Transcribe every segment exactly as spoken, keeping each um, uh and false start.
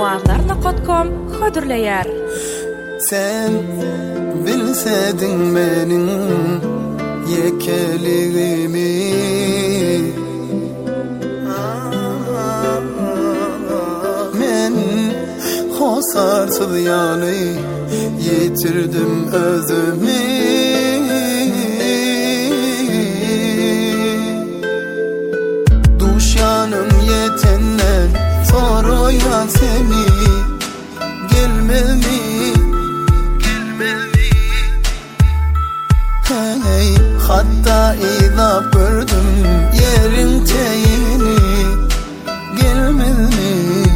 Awazlar nokta com hödürleýär. Sen bilsedin menin yekeligimi, men hosarsız yani yitirdim özümü. Duşanım yetenler soruyan seni, gelmez mi? Hey, hatta idap gördüm yerin teyini, gelmez mi?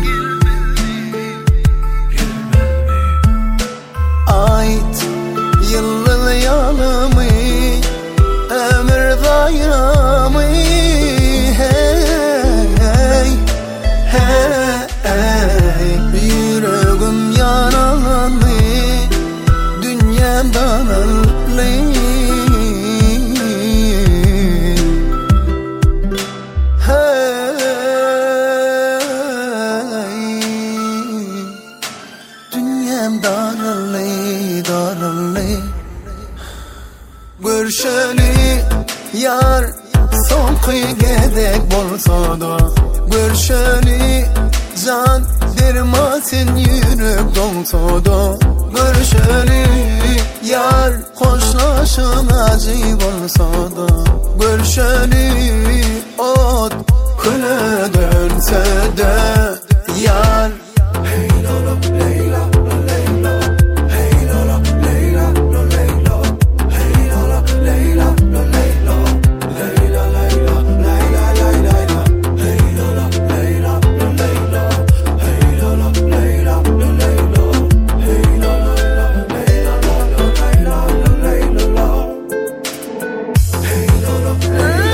Ait yıldız yalımı, ömür dayamı, hey, hey, hey, yüreğim yaralanı, dünyamdan ayrıldı. Görüşeli yar son gedek bolsa da, görüşeli can dermasin yürek dolsa da, görüşeli yar hoşlaşın acı bolsa da, görüşeli ot küle dönse de yar. Hey lala Leyla Leyla, hey lala Leyla Leyla, hey lala Leyla Leyla, Leyla Leyla Leyla Leyla, hey lala Leyla Leyla, hey lala Leyla Leyla, hey lala Leyla Leyla Leyla, hey lala Leyla.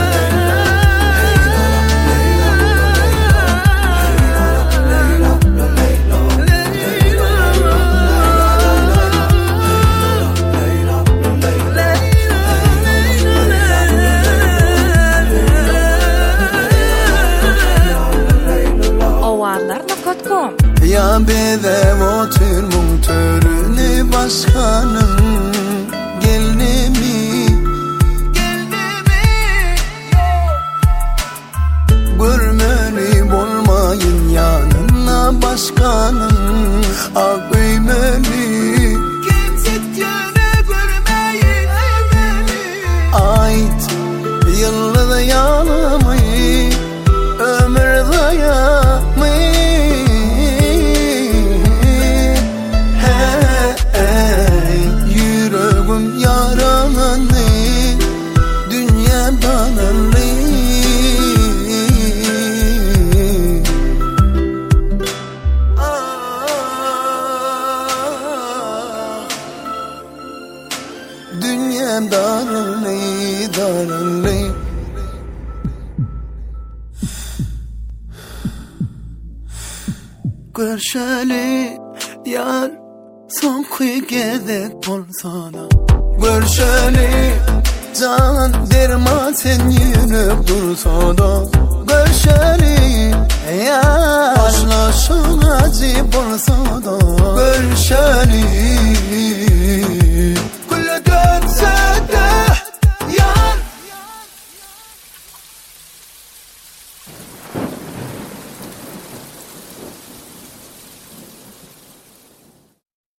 Ya bedev oturmun törünü başkanın, gelini mi? Görmeli bolmayın yanına başkanın, ak öymeli. Kimsit yöne görmeyin evmeli. Ait yıldız yanımı, ömür dayamı. Yaralanı, dünyamdan ayrıldı. Dünyamdan ayrıldı, ayrıldı. Görüşeli yar son gedek bolsa da, görüşeli can derman sen yürüp dursa da, görüşeli ya hoşlaşın acı bolsa da, görüşeli